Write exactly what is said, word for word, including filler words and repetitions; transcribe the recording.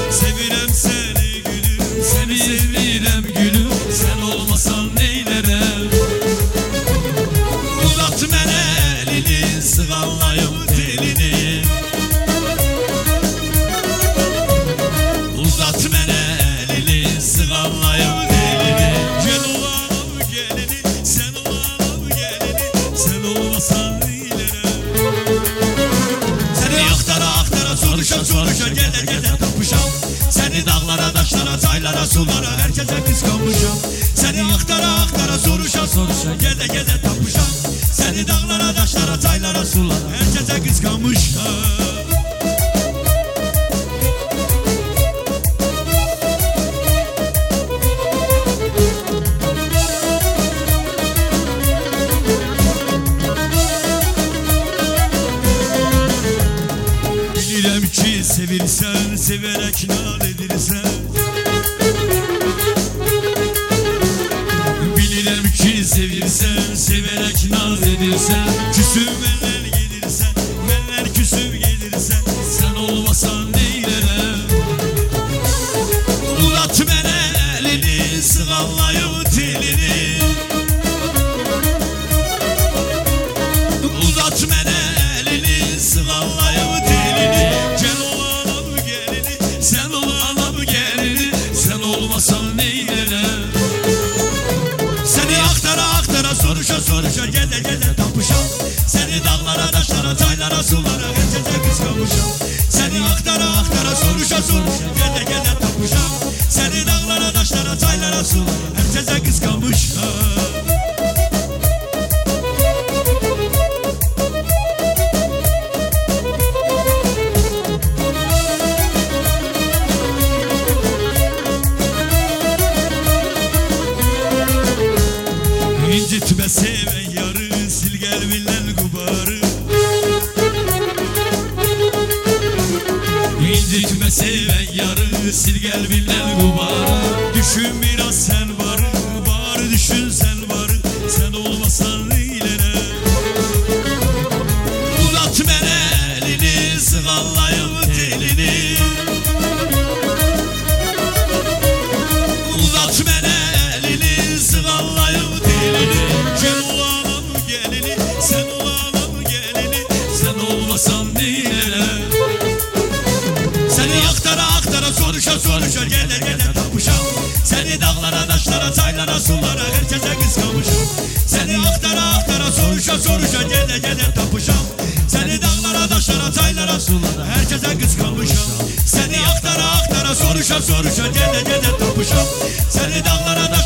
Sevirem seni gülüm, seni sevirem gülüm. Sen olmasan neylerem. Uzat mənə elini, sığallayım telini. Uzat mənə elini, sığallayım telini. Gel olalım gelini, sen olalım gelini. Sen olmasan neylerem. Seni aktara aktara, soruşa soruşa, gede gede tapışam. Seni dağlara, daşlara, çaylara, sulara, herkese kıskanmışam. Seni aktara aktara, soruşa soruşa, gede gede tapışam. Seni dağlara, daşlara, çaylara, sulara, herkese kıskanmışam. Bilirəm ki sevirsən, severək nal edirsən. Bilirəm ki sevirsən, severək naz edirsən. Küsüb mənlər gedirsən, mənlər küsüb gedirsən. Sən olmasan neylərəm. Uzat mənə elini, sığallayım telini. Uzat mənə elini, sığallayım telini. Gel olalım gelini, sen olalım gelini. Sen olmasan neylərəm. Seni aktara aktara, soruşa soruşa, gede gede tapışam. Seni dağlara, daşlara, çaylara, sulara, herkese kıskanmışam. Seni aktara aktara, soruşa soruşa, gede gede tapışam. Seni dağlara, daşlara, çaylara, sulara, herkese kıskanmışam. İncitme seven yarı, sil gelbilen gubarı. İncitme seven yarı, sil gelbilen gubarı. Düşün biraz sen varı, bari düşün sen varı. Sen olmasan neylere. Uzat mənə elini, sığallayım telini. Uzat mənə elini, sığallayım telini. Gel olalım gelini, sen olalım gelini. Sen olmasan neylerem. Seni aktara aktara, soruşa soruşa, gede gede tapışam. Seni dağlara, daşlara, çaylara, sulara, herkese kıskanmışam. Seni aktara aktara, soruşa soruşa, gede gede tapışam. Seni dağlara, daşlara, çaylara, sulara, herkese kıskanmışam. Seni aktara aktara, soruşa soruşa, gede gede tapışam. Seni dağlara,